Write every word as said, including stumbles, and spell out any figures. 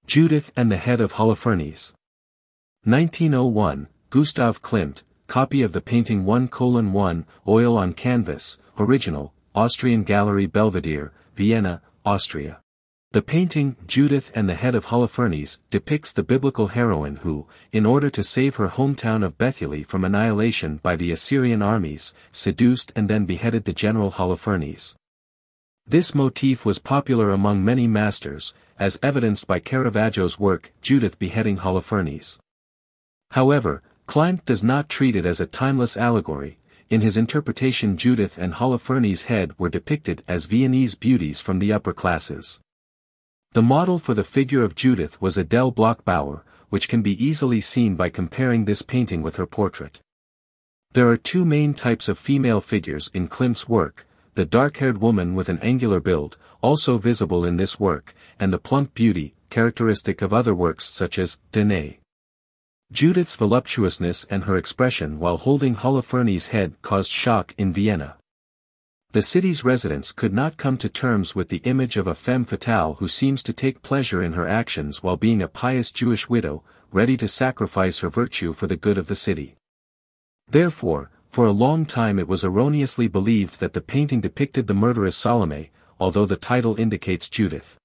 Judith and the Head of Holofernes. nineteen oh one, Gustav Klimt, copy of the painting one colon one, oil on canvas, original, Austrian Gallery Belvedere, Vienna, Austria. The painting, Judith and the Head of Holofernes, depicts the biblical heroine who, in order to save her hometown of Bethuli from annihilation by the Assyrian armies, seduced and then beheaded the general Holofernes. This motif was popular among many masters, as evidenced by Caravaggio's work, Judith beheading Holofernes. However, Klimt does not treat it as a timeless allegory. In his interpretation, Judith and Holofernes' head were depicted as Viennese beauties from the upper classes. The model for the figure of Judith was Adele Bloch-Bauer, which can be easily seen by comparing this painting with her portrait. There are two main types of female figures in Klimt's work: the dark-haired woman with an angular build, also visible in this work, and the plump beauty, characteristic of other works such as Danae. Judith's voluptuousness and her expression while holding Holofernes' head caused shock in Vienna. The city's residents could not come to terms with the image of a femme fatale who seems to take pleasure in her actions while being a pious Jewish widow, ready to sacrifice her virtue for the good of the city. Therefore, for a long time it was erroneously believed that the painting depicted the murderess Salome, although the title indicates Judith.